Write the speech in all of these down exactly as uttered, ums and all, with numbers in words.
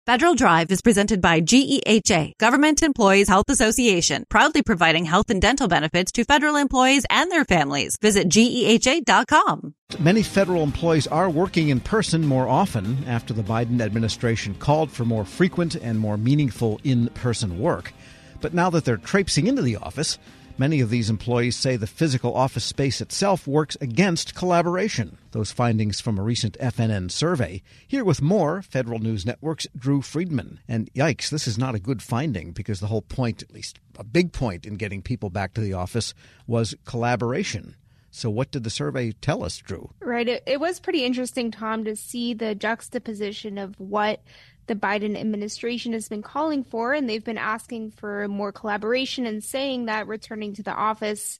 Federal Drive is presented by G E H A, Government Employees Health Association, proudly providing health and dental benefits to federal employees and their families. Visit G E H A dot com. Many federal employees are working in person more often after the Biden administration called for more frequent and more meaningful in-person work. But now that they're traipsing into the office, many of these employees say the physical office space itself works against collaboration. Those findings from a recent F N N survey. Here with more, Federal News Network's Drew Friedman. And yikes, this is not a good finding because the whole point, at least a big point in getting people back to the office, was collaboration. So what did the survey tell us, Drew? Right. It, it was pretty interesting, Tom, to see the juxtaposition of what the Biden administration has been calling for, and they've been asking for more collaboration and saying that returning to the office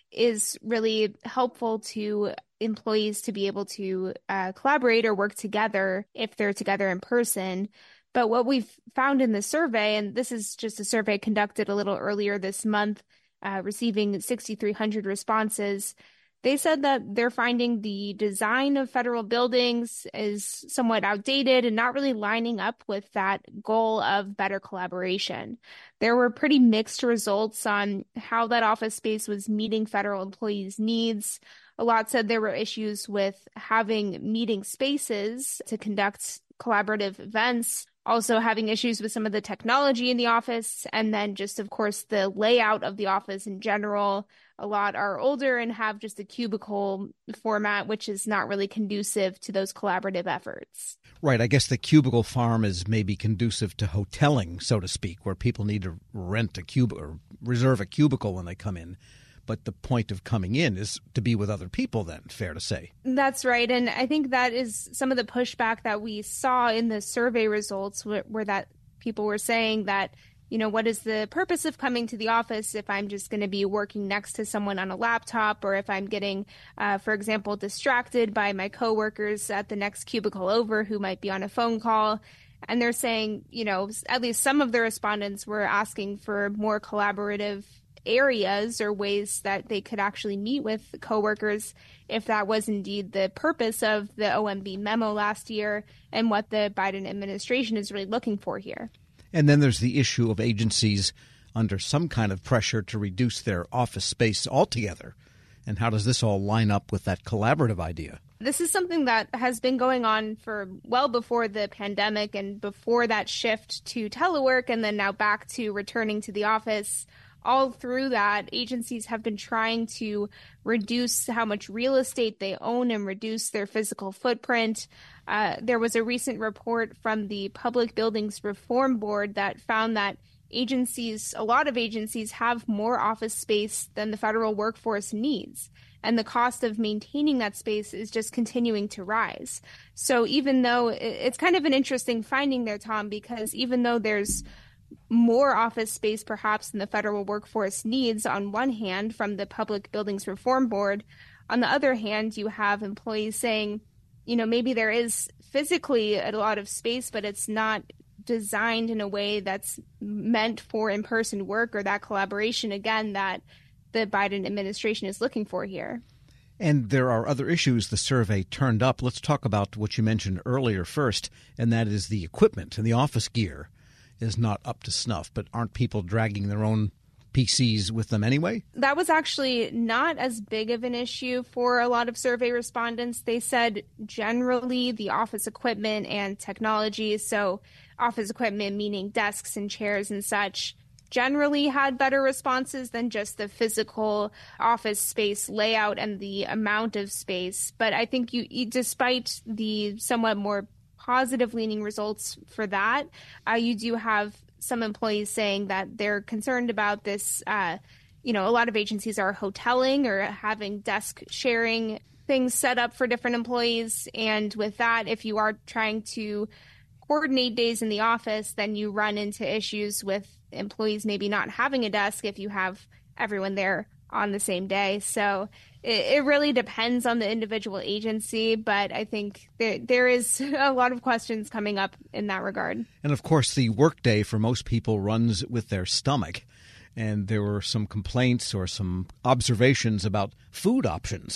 is really helpful to employees to be able to uh, collaborate or work together if they're together in person. But what we've found in the survey, and this is just a survey conducted a little earlier this month, uh, receiving six thousand three hundred responses, they said that they're finding the design of federal buildings is somewhat outdated and not really lining up with that goal of better collaboration. There were pretty mixed results on how that office space was meeting federal employees' needs. A lot said there were issues with having meeting spaces to conduct collaborative events, also having issues with some of the technology in the office, and then just, of course, the layout of the office in general. A lot are older and have just a cubicle format, which is not really conducive to those collaborative efforts. Right. I guess the cubicle farm is maybe conducive to hoteling, so to speak, where people need to rent a cubicle or reserve a cubicle when they come in. But the point of coming in is to be with other people then, fair to say. That's right. And I think that is some of the pushback that we saw in the survey results where, where that people were saying that, you know, what is the purpose of coming to the office if I'm just going to be working next to someone on a laptop, or if I'm getting, uh, for example, distracted by my coworkers at the next cubicle over who might be on a phone call. And they're saying, you know, at least some of the respondents were asking for more collaborative areas or ways that they could actually meet with coworkers if that was indeed the purpose of the O M B memo last year and what the Biden administration is really looking for here. And then there's the issue of agencies under some kind of pressure to reduce their office space altogether. And how does this all line up with that collaborative idea? This is something that has been going on for well before the pandemic and before that shift to telework and then now back to returning to the office. All through that, agencies have been trying to reduce how much real estate they own and reduce their physical footprint. Uh, there was a recent report from the Public Buildings Reform Board that found that agencies, a lot of agencies have more office space than the federal workforce needs. And the cost of maintaining that space is just continuing to rise. So even though it's kind of an interesting finding there, Tom, because even though there's more office space perhaps than the federal workforce needs on one hand from the Public Buildings Reform Board, on the other hand, you have employees saying, you know, maybe there is physically a lot of space, but it's not designed in a way that's meant for in-person work or that collaboration, again, that the Biden administration is looking for here. And there are other issues the survey turned up. Let's talk about what you mentioned earlier first, and that is the equipment and the office gear is not up to snuff. But aren't people dragging their own P Cs with them anyway? That was actually not as big of an issue for a lot of survey respondents. They said generally the office equipment and technology, so office equipment meaning desks and chairs and such, generally had better responses than just the physical office space layout and the amount of space. But I think you, despite the somewhat more positive leaning results for that, uh, you do have some employees saying that they're concerned about this. Uh, you know, a lot of agencies are hoteling or having desk sharing things set up for different employees. And with that, if you are trying to coordinate days in the office, then you run into issues with employees maybe not having a desk if you have everyone there on the same day. So it, it really depends on the individual agency, but I think there, there is a lot of questions coming up in that regard. And of course, the workday for most people runs with their stomach. And there were some complaints or some observations about food options.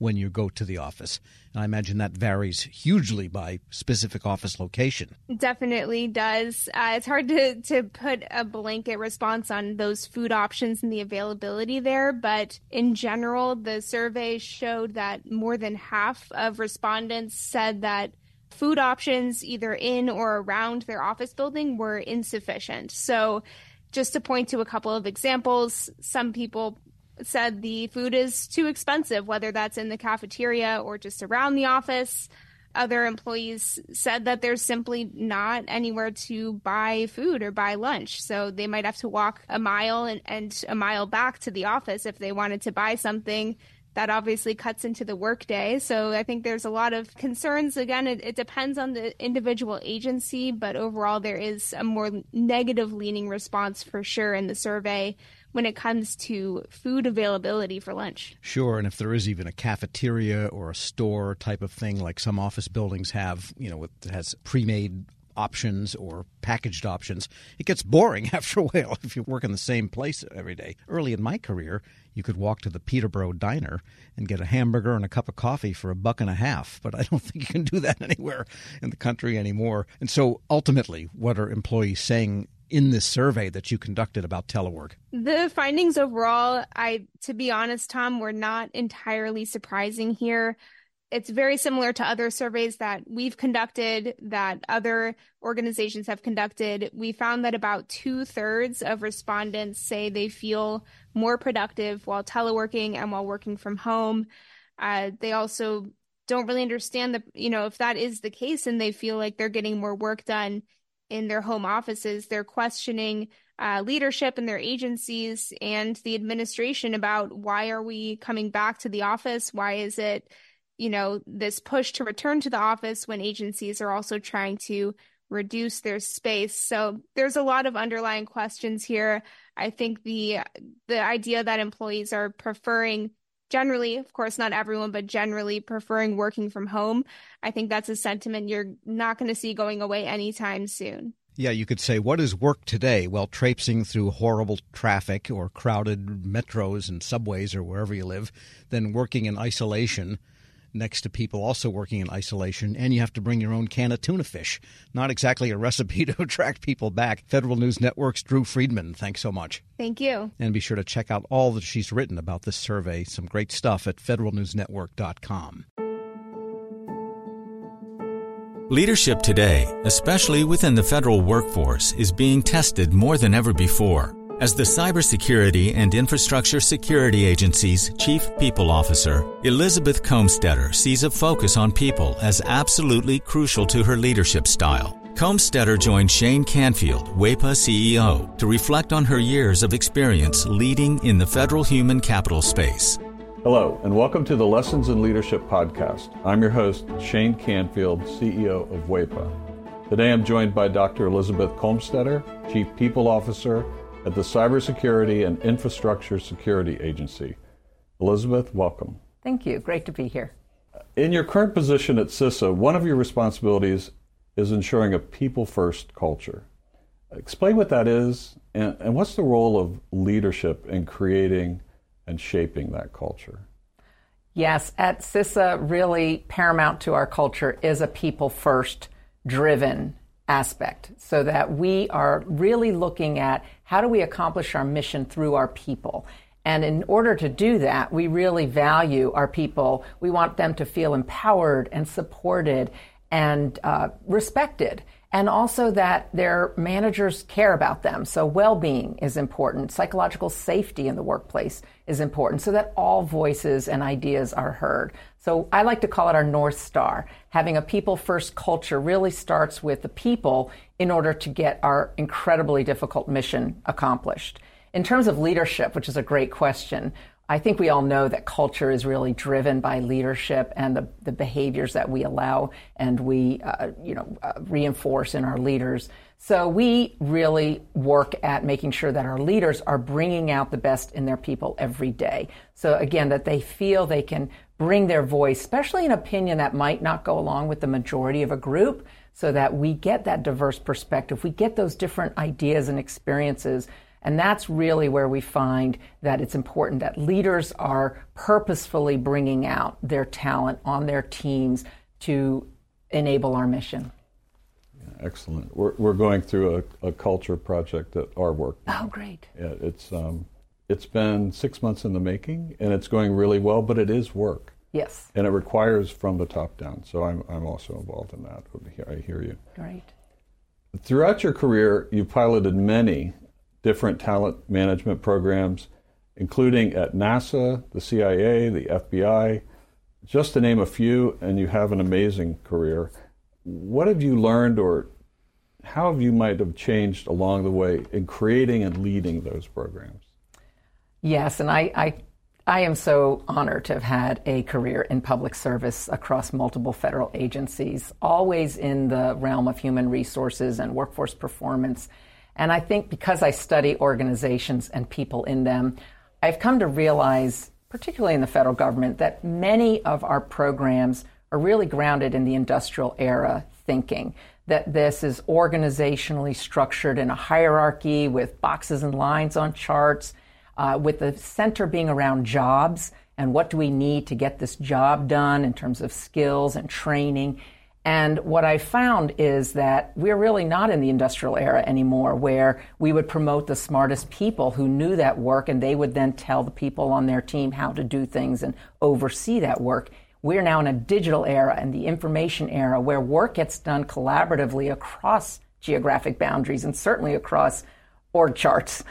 when you go to the office. And I imagine that varies hugely by specific office location. Definitely does. Uh, it's hard to, to put a blanket response on those food options and the availability there. But in general, the survey showed that more than half of respondents said that food options either in or around their office building were insufficient. So just to point to a couple of examples, some people said the food is too expensive, whether that's in the cafeteria or just around the office. Other employees said that there's simply not anywhere to buy food or buy lunch. So they might have to walk a mile and, and a mile back to the office if they wanted to buy something. That obviously cuts into the workday. So I think there's a lot of concerns. Again, it, it depends on the individual agency, but overall there is a more negative leaning response for sure in the survey when it comes to food availability for lunch. Sure, and if there is even a cafeteria or a store type of thing like some office buildings have, you know, that has pre-made options or packaged options, it gets boring after a while if you work in the same place every day. Early in my career, you could walk to the Peterborough Diner and get a hamburger and a cup of coffee for a buck and a half, but I don't think you can do that anywhere in the country anymore. And so ultimately, what are employees saying in this survey that you conducted about telework? The findings overall, I, to be honest, Tom, were not entirely surprising here. It's very similar to other surveys that we've conducted, that other organizations have conducted. We found that about two thirds of respondents say they feel more productive while teleworking and while working from home. Uh, they also don't really understand the, you know, if that is the case and they feel like they're getting more work done in their home offices, they're questioning uh, leadership in their agencies and the administration about why are we coming back to the office? Why is it, you know, this push to return to the office when agencies are also trying to reduce their space? So there's a lot of underlying questions here. I think the the idea that employees are preferring, generally, of course, not everyone, but generally preferring working from home, I think that's a sentiment you're not going to see going away anytime soon. Yeah, you could say, what is work today? Well, traipsing through horrible traffic or crowded metros and subways or wherever you live, then working in isolation next to people also working in isolation, and you have to bring your own can of tuna fish. Not exactly a recipe to attract people back. Federal News Network's Drew Friedman, thanks so much. Thank you. And be sure to check out all that she's written about this survey. Some great stuff at federal news network dot com. Leadership today, especially within the federal workforce, is being tested more than ever before. As the Cybersecurity and Infrastructure Security Agency's Chief People Officer, Elizabeth Comstetter sees a focus on people as absolutely crucial to her leadership style. Comstetter joined Shane Canfield, WEPA C E O, to reflect on her years of experience leading in the federal human capital space. Hello, and welcome to the Lessons in Leadership podcast. I'm your host, Shane Canfield, C E O of WEPA. Today I'm joined by Doctor Elizabeth Comstetter, Chief People Officer at the Cybersecurity and Infrastructure Security Agency. Elizabeth, welcome. Thank you. Great to be here. In your current position at CISA, one of your responsibilities is ensuring a people-first culture. Explain what that is, and, and what's the role of leadership in creating and shaping that culture? Yes, at CISA, really paramount to our culture is a people-first driven aspect, so that we are really looking at how do we accomplish our mission through our people. And in order to do that, we really value our people. We want them to feel empowered and supported and uh, respected, and also that their managers care about them. So well-being is important. Psychological safety in the workplace is important, so that all voices and ideas are heard. So I like to call it our North Star. Having a people-first culture really starts with the people in order to get our incredibly difficult mission accomplished. In terms of leadership, which is a great question, I think we all know that culture is really driven by leadership and the, the behaviors that we allow and we, uh, you know, uh, reinforce in our leaders. So we really work at making sure that our leaders are bringing out the best in their people every day. So again, that they feel they can bring their voice, especially an opinion that might not go along with the majority of a group, so that we get that diverse perspective. We get those different ideas and experiences. And that's really where we find that it's important that leaders are purposefully bringing out their talent on their teams to enable our mission. Yeah, excellent. We're, we're going through a, a culture project at our work. Oh, great. Yeah, it's, um, it's been six months in the making, and it's going really well, but it is work. Yes. And it requires from the top down. So I'm, I'm also involved in that. I hear you. Great. Throughout your career, you piloted many different talent management programs, including at NASA, the C I A, the F B I, just to name a few, and you have an amazing career. What have you learned, or how have you might have changed along the way in creating and leading those programs? Yes, and I, I, I am so honored to have had a career in public service across multiple federal agencies, always in the realm of human resources and workforce performance. And I think because I study organizations and people in them, I've come to realize, particularly in the federal government, that many of our programs are really grounded in the industrial era thinking, that this is organizationally structured in a hierarchy with boxes and lines on charts, uh, with the center being around jobs and what do we need to get this job done in terms of skills and training. And what I found is that we're really not in the industrial era anymore, where we would promote the smartest people who knew that work, and they would then tell the people on their team how to do things and oversee that work. We're now in a digital era and the information era where work gets done collaboratively across geographic boundaries and certainly across org charts.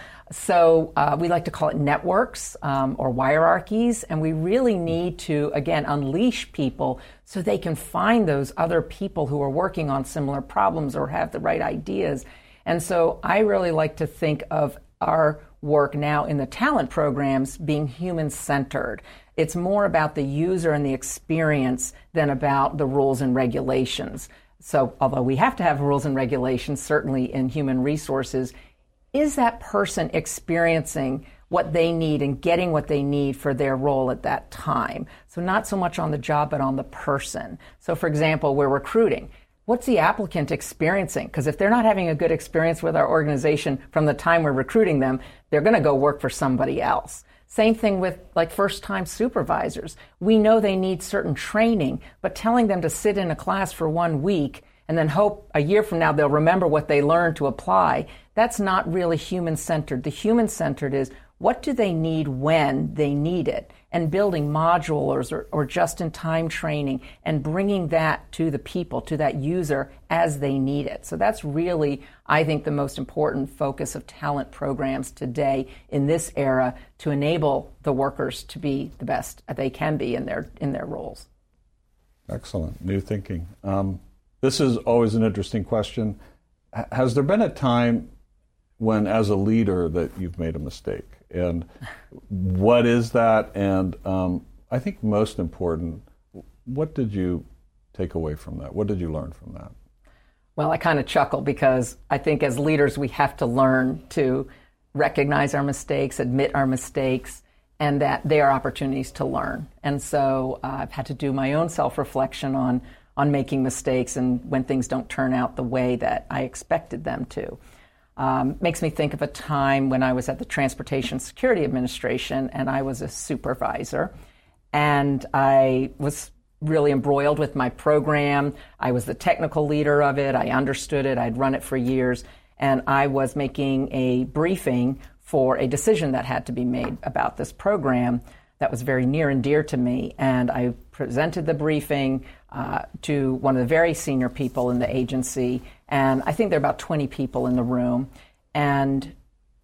So uh, we like to call it networks um, or hierarchies, and we really need to, again, unleash people so they can find those other people who are working on similar problems or have the right ideas. And so I really like to think of our work now in the talent programs being human-centered. It's more about the user and the experience than about the rules and regulations. So although we have to have rules and regulations, certainly in human resources, is that person experiencing what they need and getting what they need for their role at that time? So not so much on the job, but on the person. So for example, we're recruiting. What's the applicant experiencing? Because if they're not having a good experience with our organization from the time we're recruiting them, they're going to go work for somebody else. Same thing with like first-time supervisors. We know they need certain training, but telling them to sit in a class for one week and then hope a year from now they'll remember what they learned to apply, that's not really human-centered. The human-centered is what do they need when they need it, and building modules or, or just-in-time training and bringing that to the people, to that user as they need it. So that's really, I think, the most important focus of talent programs today in this era to enable the workers to be the best they can be in their in their roles. Excellent. New thinking. Um, this is always an interesting question. H- has there been a time when, as a leader, that you've made a mistake? And what is that? And um, I think most important, what did you take away from that? What did you learn from that? Well, I kind of chuckle because I think as leaders we have to learn to recognize our mistakes, admit our mistakes, and that they are opportunities to learn. And so uh, I've had to do my own self-reflection on, on making mistakes and when things don't turn out the way that I expected them to. Um, makes me think of a time when I was at the Transportation Security Administration and I was a supervisor, and I was really embroiled with my program. I was the technical leader of it. I understood it. I'd run it for years, and I was making a briefing for a decision that had to be made about this program that was very near and dear to me. And I presented the briefing uh, to one of the very senior people in the agency, and I think there are about twenty people in the room. And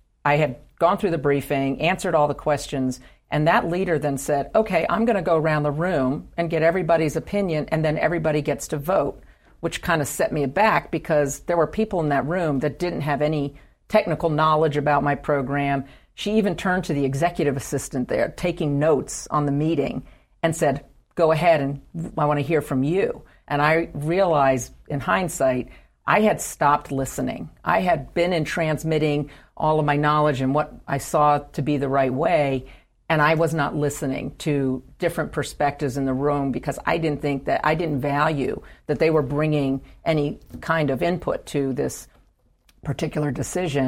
I had gone through the briefing, answered all the questions, and that leader then said, okay, I'm going to go around the room and get everybody's opinion, and then everybody gets to vote, which kind of set me aback because there were people in that room that didn't have any technical knowledge about my program. She even turned to the executive assistant there, taking notes on the meeting, and said, go ahead, and I want to hear from you. And I realized, in hindsight, I had stopped listening. I had been in transmitting all of my knowledge and what I saw to be the right way, and I was not listening to different perspectives in the room because I didn't think that, I didn't value that they were bringing any kind of input to this particular decision.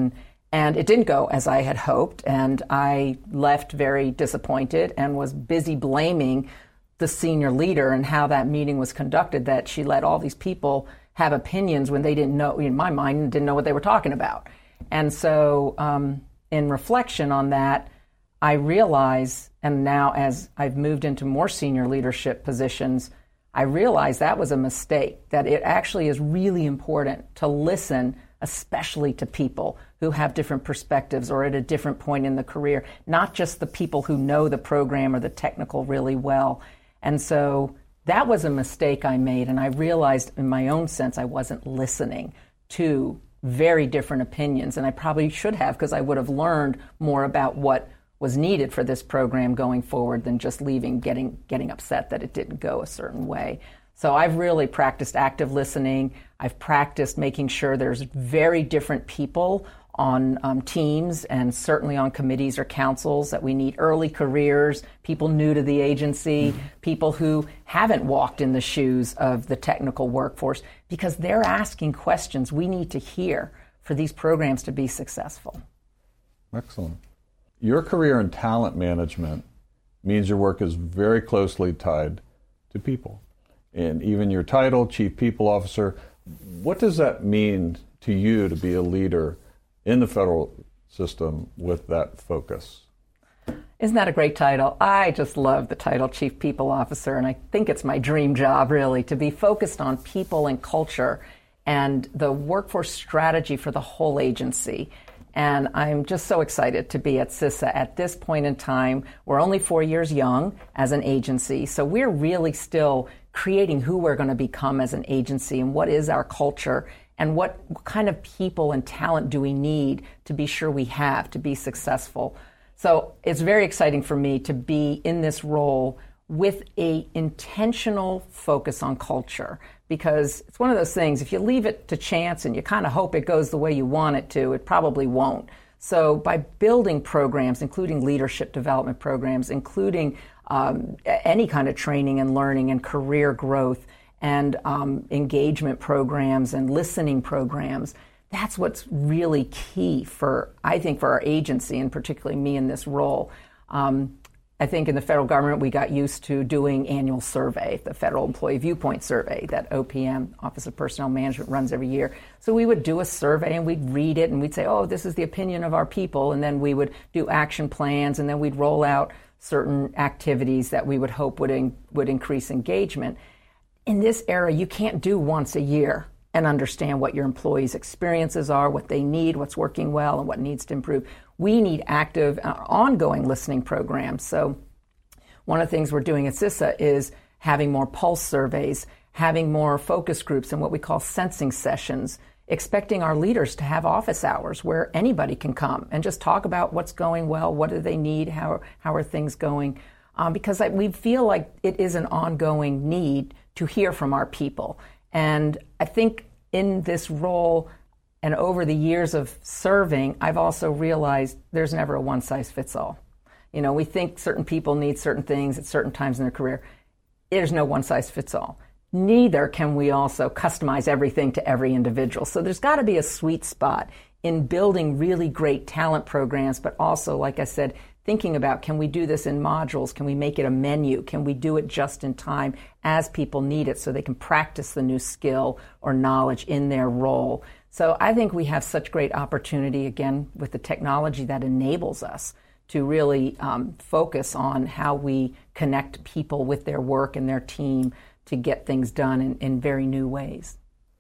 And it didn't go as I had hoped, and I left very disappointed and was busy blaming the senior leader and how that meeting was conducted, that she let all these people have opinions when they didn't know, in my mind, didn't know what they were talking about. And so um, in reflection on that, I realize, and now as I've moved into more senior leadership positions, I realize that was a mistake, that it actually is really important to listen, especially to people who have different perspectives or at a different point in the career, not just the people who know the program or the technical really well. And so that was a mistake I made, and I realized in my own sense I wasn't listening to very different opinions, and I probably should have, because I would have learned more about what was needed for this program going forward than just leaving getting getting upset that it didn't go a certain way. So I've really practiced active listening. I've practiced making sure there's very different people on um, teams and certainly on committees or councils, that we need early careers, people new to the agency, mm-hmm. people who haven't walked in the shoes of the technical workforce, because they're asking questions we need to hear for these programs to be successful. Excellent. Your career in talent management means your work is very closely tied to people. And even your title, Chief People Officer, what does that mean to you to be a leader in the federal system with that focus? Isn't that a great title? I just love the title Chief People Officer, and I think it's my dream job, really, to be focused on people and culture and the workforce strategy for the whole agency. And I'm just so excited to be at CISA at this point in time. We're only four years young as an agency, so we're really still creating who we're going to become as an agency and what is our culture and what kind of people and talent do we need to be sure we have to be successful. So it's very exciting for me to be in this role with a intentional focus on culture, because it's one of those things, if you leave it to chance and you kind of hope it goes the way you want it to, it probably won't. So by building programs, including leadership development programs, including um, any kind of training and learning and career growth and um, engagement programs and listening programs, that's what's really key for, I think, for our agency, and particularly me in this role. Um, I think in the federal government, we got used to doing annual survey, the Federal Employee Viewpoint Survey that O P M, Office of Personnel Management, runs every year. So we would do a survey and we'd read it and we'd say, oh, this is the opinion of our people. And then we would do action plans, and then we'd roll out certain activities that we would hope would in, would increase engagement. In this era, you can't do once a year and understand what your employees' experiences are, what they need, what's working well, and what needs to improve. We need active, uh, ongoing listening programs. So one of the things we're doing at CISA is having more pulse surveys, having more focus groups and what we call sensing sessions, expecting our leaders to have office hours where anybody can come and just talk about what's going well, what do they need, how, how are things going, um, because I, we feel like it is an ongoing need to hear from our people. And I think in this role and over the years of serving, I've also realized there's never a one-size-fits-all. You know, we think certain people need certain things at certain times in their career. There's no one-size-fits-all. Neither can we also customize everything to every individual. So there's got to be a sweet spot in building really great talent programs, but also, like I said, thinking about, can we do this in modules? Can we make it a menu? Can we do it just in time as people need it so they can practice the new skill or knowledge in their role? So I think we have such great opportunity, again, with the technology that enables us to really um, focus on how we connect people with their work and their team to get things done in, in very new ways.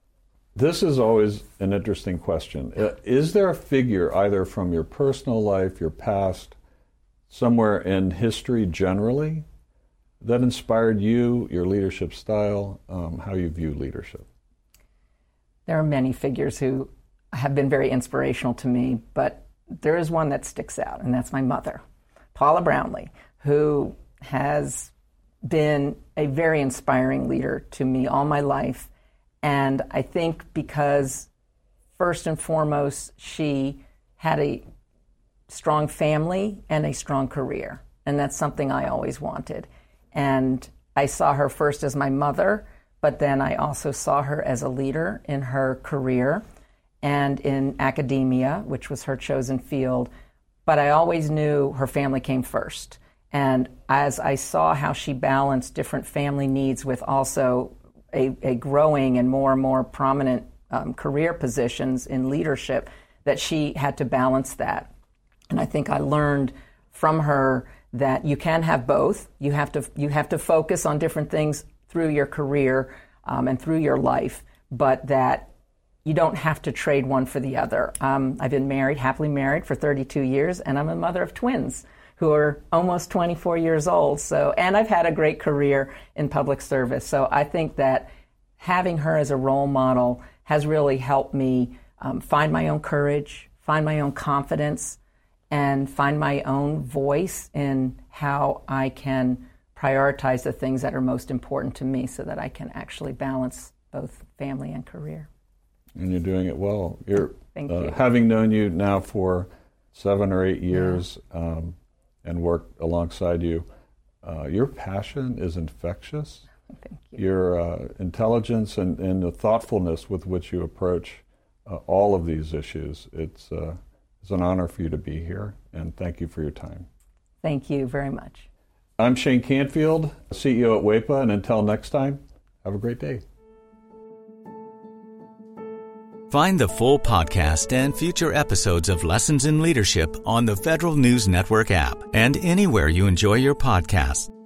This is always an interesting question. Is there a figure, either from your personal life, your past, somewhere in history generally, that inspired you, your leadership style, um, how you view leadership? There are many figures who have been very inspirational to me, but there is one that sticks out, and that's my mother, Paula Brownlee, who has been a very inspiring leader to me all my life. And I think because, first and foremost, she had a strong family and a strong career. And that's something I always wanted. And I saw her first as my mother, but then I also saw her as a leader in her career. and in academia, which was her chosen field. But I always knew her family came first. And as I saw how she balanced different family needs with also a, a growing and more and more prominent um, career positions in leadership, that she had to balance that. And I think I learned from her that you can have both. You have to you have to focus on different things through your career um, and through your life, but that you don't have to trade one for the other. Um, I've been married, happily married for thirty-two years, and I'm a mother of twins who are almost twenty-four years old. So, and I've had a great career in public service. So I think that having her as a role model has really helped me um, find my own courage, find my own confidence, and find my own voice in how I can prioritize the things that are most important to me so that I can actually balance both family and career. And you're doing it well. You're Thank uh, you. Having known you now for seven or eight years yeah. um, and worked alongside you, uh, your passion is infectious. Thank you. Your uh, intelligence and, and the thoughtfulness with which you approach uh, all of these issues, it's uh, It's an honor for you to be here, and thank you for your time. Thank you very much. I'm Shane Canfield, C E O at WEPA, and until next time, have a great day. Find the full podcast and future episodes of Lessons in Leadership on the Federal News Network app and anywhere you enjoy your podcasts.